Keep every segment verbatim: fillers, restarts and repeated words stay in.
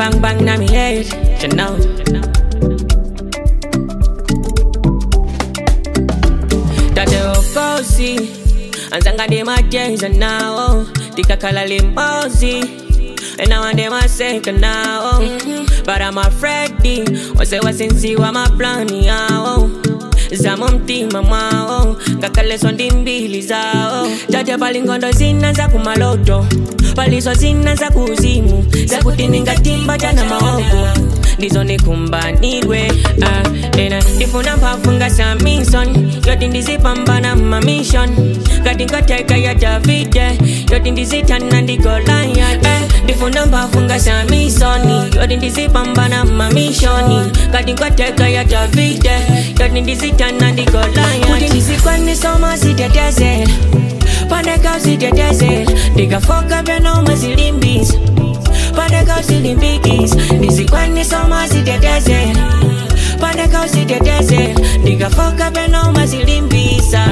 bang bang na me head, you know. Tate okosi, anzanga de my days and now. Tika kala limosi, and now I'm my second now. But I'm afraid, what's it was in see what my plan now. Zamomti mama, kakale sondi mbili zao. Tate balingondo zina za kumaloto, paliso zina za kuzimu, za kutininga timba jana maogo. Ndizo ni kumbanirwe, ah, ena difuna mpafunga sa mission. Yoti ndizi pambana ma mission. Katinko teka ya Davide, yoti ndizi tana ndi Goliath. Eh, difuna mpafunga sa mission. Yoti ndizi pambana ma mission. Katinko teka ya Davide, yoti ndizi tana ndi Goliath. Kuti ndizi kwani soma siteteze, pandeka siteteze. Diga foka beno mazilimbis, pandeka silimbikis. Ndizi kwani soma siteteze, pandeka siteteze. Diga foka beno mazilimbisa,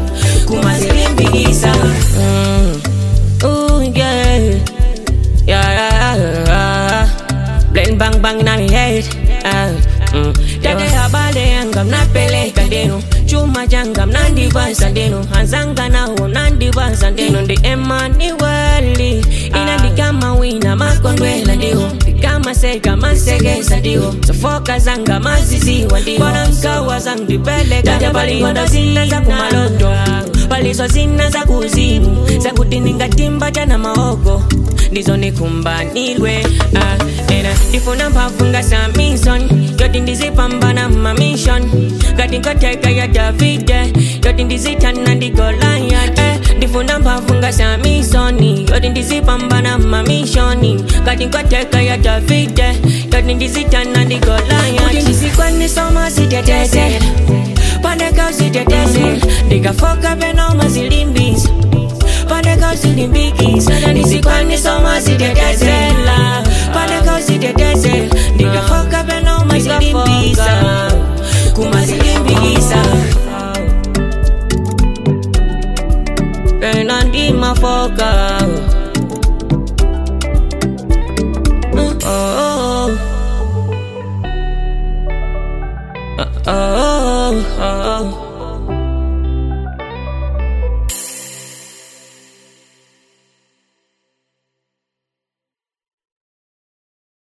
kumazilimbisa. Mm. Ooh yeah, yeah, yeah, yeah. Blend bang bang na mi head. Ah, mm. Tate habale anga mnapeleka deno, chuma janga mnandivaza deno, hanzanga na huo mnandivaza deno. Ndi Emmanueli inandika mawina makondwela dio, kama sega masegesa dio, sofoka zanga mazizi wandio. Bwana nkawa zangi pele tate balingondo zina za kumaloto, paliso zina za kuzimu, za kutininga timba jana maogo. Ndizo ni kumbanirwe, ah, ena difuna mpafunga sa mission. Yoti ndizi pambana ma mission. Katinko teka ya Davide, yoti ndizi tana ndi Goliath. Eh, difuna mpafunga sa mission. Yoti ndizi pambana ma mission. Katinko teka ya Davide, yoti ndizi tana ndi Goliath. Kuti ndizi kwani soma siteteze, pandeka usiteteze. Diga foka beno mazilimbis, pandeka usilimbikis. Ndizi kwani soma siteteze, pandeka usiteteze. Diga foka beno mazilimbisa, kumazilimbikisa. Beno ndi mafoka.